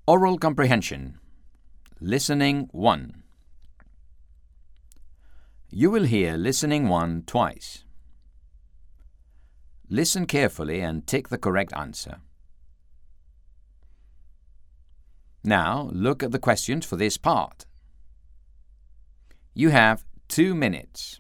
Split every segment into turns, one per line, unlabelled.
Oral Comprehension. Listening 1. You will hear Listening 1 twice. Listen carefully and tick the correct answer. Now, look at the questions for this part. You have 2 minutes.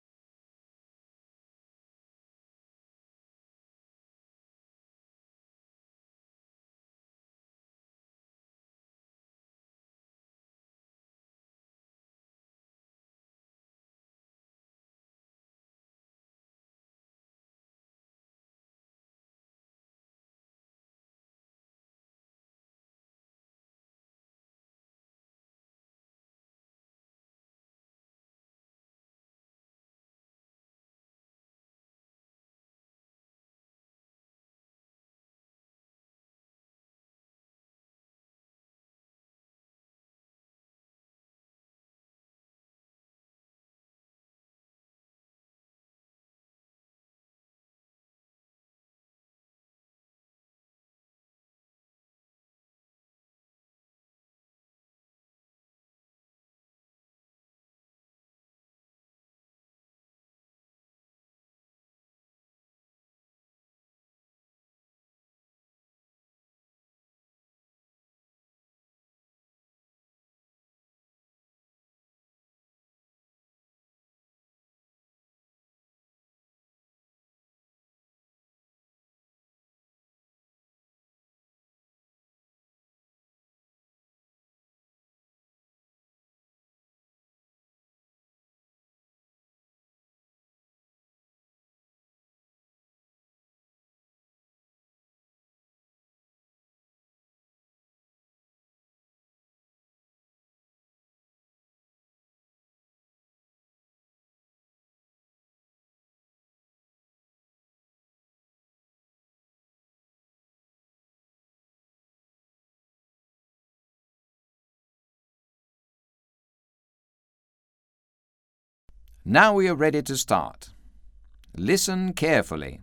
Now we are ready to start. Listen carefully.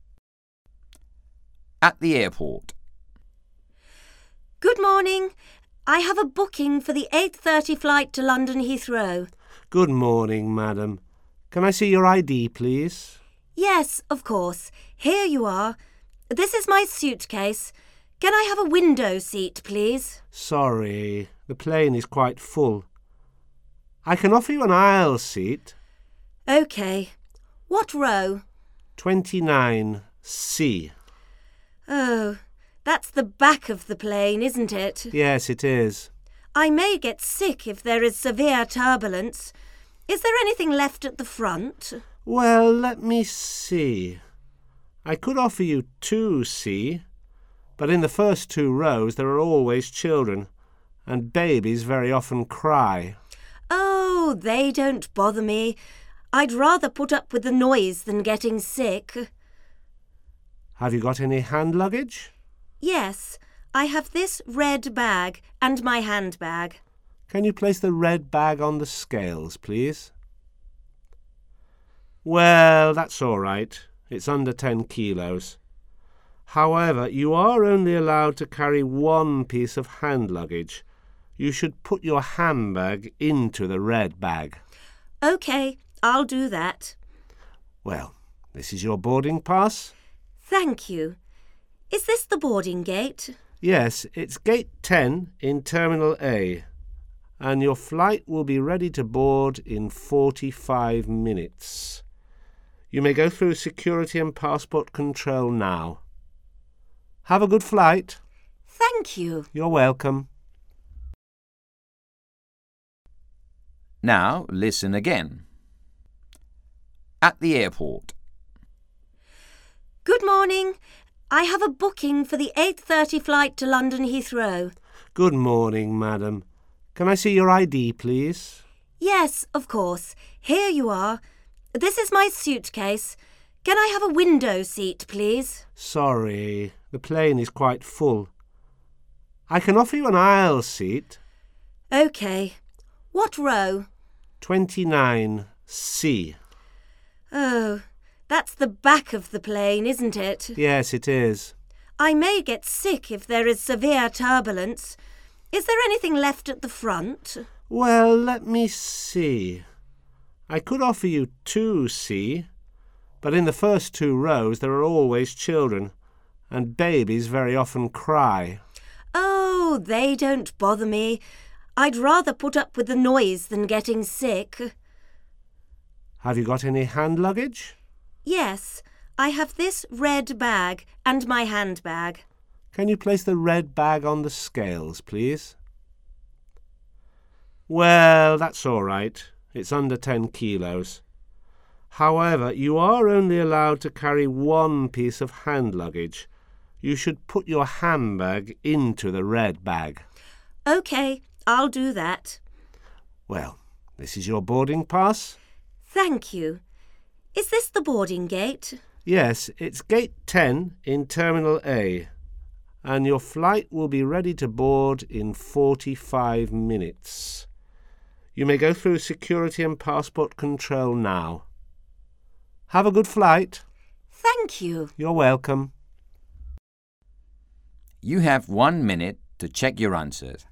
At the airport.
Good morning. I have a booking for the 8:30 flight to London Heathrow.
Good morning, madam. Can I see your ID, please?
Yes, of course. Here you are. This is my suitcase. Can I have a window seat, please?
Sorry, the plane is quite full. I can offer you an aisle seat.
OK. What row?
29C.
Oh, that's the back of the plane, isn't it?
Yes, it is.
I may get sick if there is severe turbulence. Is there anything left at the front?
Well, let me see. I could offer you 2C, but in the first 2 rows there are always children, and babies very often cry.
Oh, they don't bother me. I'd rather put up with the noise than getting sick.
Have you got any hand luggage?
Yes, I have this red bag and my handbag.
Can you place the red bag on the scales, please? Well, that's all right. It's under 10 kilos. However, you are only allowed to carry 1 piece of hand luggage. You should put your handbag into the red bag.
OK, I'll do that.
Well, this is your boarding pass.
Thank you. Is this the boarding gate?
Yes, it's gate 10 in Terminal A, and your flight will be ready to board in 45 minutes. You may go through security and passport control now. Have a good flight.
Thank you.
You're welcome.
Now listen again. At the airport.
Good morning. I have a booking for the 8:30 flight to London Heathrow.
Good morning, madam. Can I see your ID, please?
Yes, of course. Here you are. This is my suitcase. Can I have a window seat, please?
Sorry, the plane is quite full. I can offer you an aisle seat.
OK. What row?
29C.
Oh, that's the back of the plane, isn't it?
Yes, it is.
I may get sick if there is severe turbulence. Is there anything left at the front?
Well, let me see. I could offer you 2C, but in the first 2 rows there are always children, and babies very often cry.
Oh, they don't bother me. I'd rather put up with the noise than getting sick.
Have you got any hand luggage?
Yes, I have this red bag and my handbag.
Can you place the red bag on the scales, please? Well, that's all right. It's under 10 kilos. However, you are only allowed to carry 1 piece of hand luggage. You should put your handbag into the red bag.
OK, I'll do that.
Well, this is your boarding pass.
Thank you. Is this the boarding gate?
Yes, it's gate 10 in Terminal A, and your flight will be ready to board in 45 minutes. You may go through security and passport control now. Have a good flight.
Thank you.
You're welcome.
You have 1 minute to check your answers.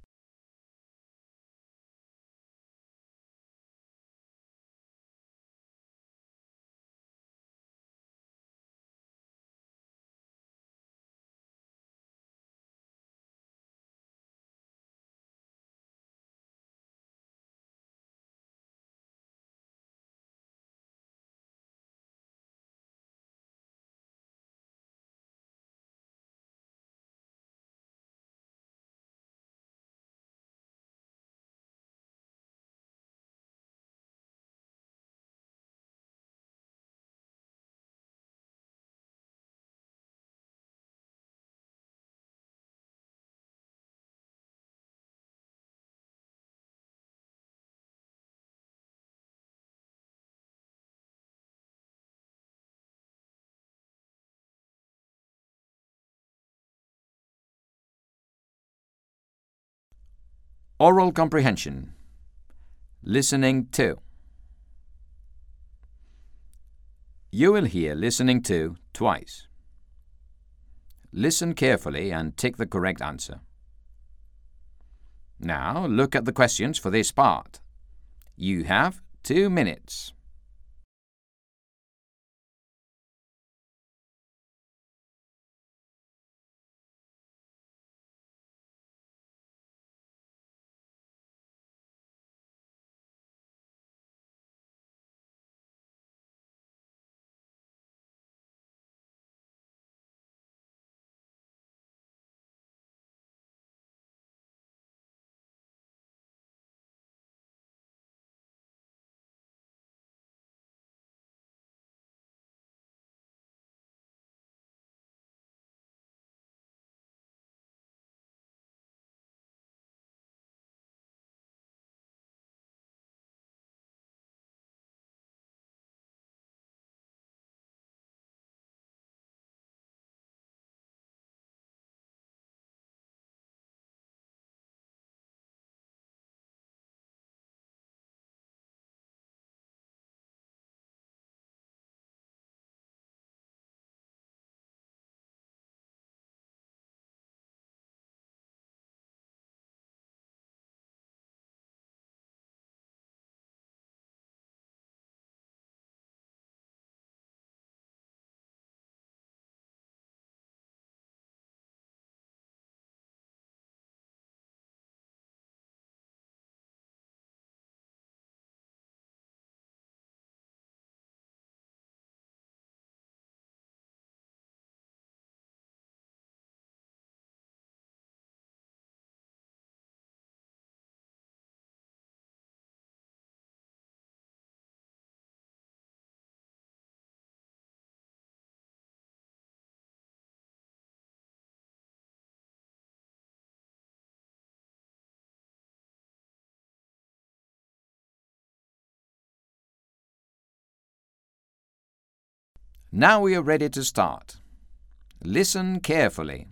Oral comprehension. Listening to. You will hear listening to twice. Listen carefully and tick the correct answer. Now look at the questions for this part. You have 2 minutes. Now we are ready to start. Listen carefully.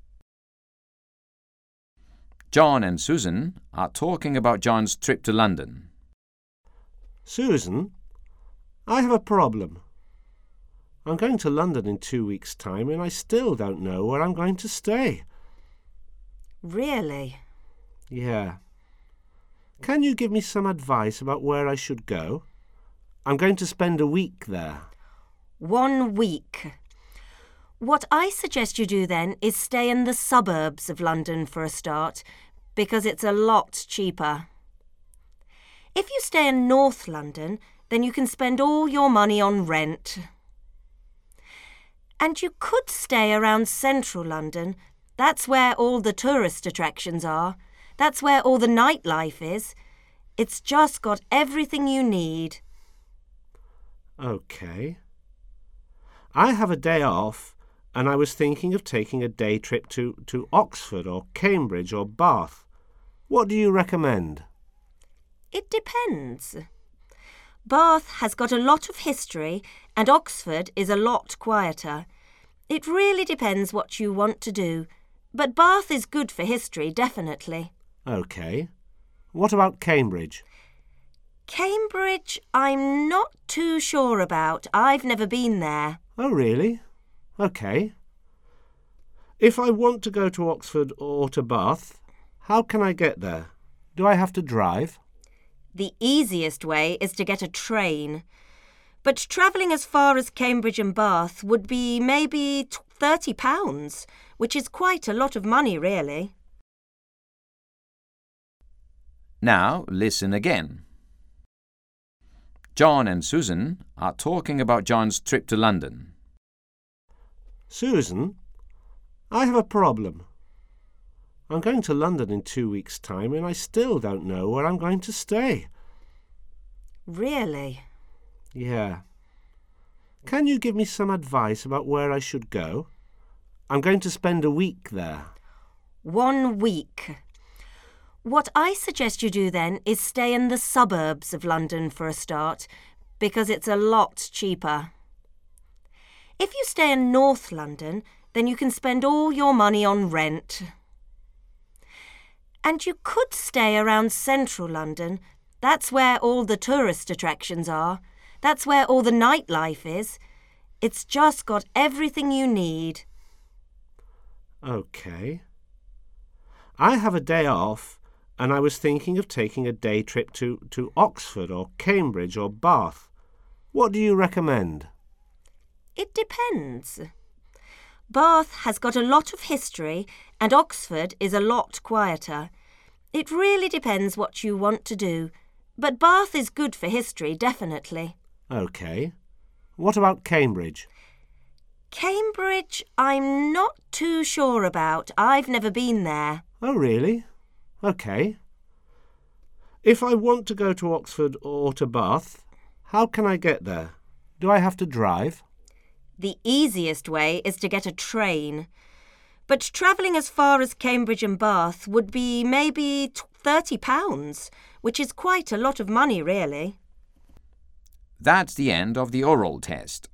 John and Susan are talking about John's trip to London.
Susan, I have a problem. I'm going to London in 2 weeks' time and I still don't know where I'm going to stay.
Really?
Yeah. Can you give me some advice about where I should go? I'm going to spend a week there.
1 week. What I suggest you do then is stay in the suburbs of London for a start, because it's a lot cheaper. If you stay in North London, then you can spend all your money on rent. And you could stay around Central London. That's where all the tourist attractions are. That's where all the nightlife is. It's just got everything you need.
OK. I have a day off and I was thinking of taking a day trip to Oxford or Cambridge or Bath. What do you recommend?
It depends. Bath has got a lot of history and Oxford is a lot quieter. It really depends what you want to do, but Bath is good for history, definitely.
OK. What about Cambridge?
Cambridge, I'm not too sure about. I've never been there.
Oh, really? OK. If I want to go to Oxford or to Bath, how can I get there? Do I have to drive?
The easiest way is to get a train. But travelling as far as Cambridge and Bath would be maybe £30, which is quite a lot of money, really.
Now listen again. John and Susan are talking about John's trip to London.
Susan, I have a problem. I'm going to London in 2 weeks' time and I still don't know where I'm going to stay.
Really?
Yeah. Can you give me some advice about where I should go? I'm going to spend a week there.
1 week. What I suggest you do then is stay in the suburbs of London for a start, because it's a lot cheaper. If you stay in North London, then you can spend all your money on rent. And you could stay around Central London. That's where all the tourist attractions are. That's where all the nightlife is. It's just got everything you need.
OK. I have a day off and I was thinking of taking a day trip to Oxford or Cambridge or Bath. What do you recommend?
It depends. Bath has got a lot of history and Oxford is a lot quieter. It really depends what you want to do, but Bath is good for history, definitely.
OK. What about Cambridge?
Cambridge, I'm not too sure about. I've never been there.
Oh, really? OK. If I want to go to Oxford or to Bath, how can I get there? Do I have to drive?
The easiest way is to get a train. But travelling as far as Cambridge and Bath would be maybe £30, which is quite a lot of money, really.
That's the end of the oral test.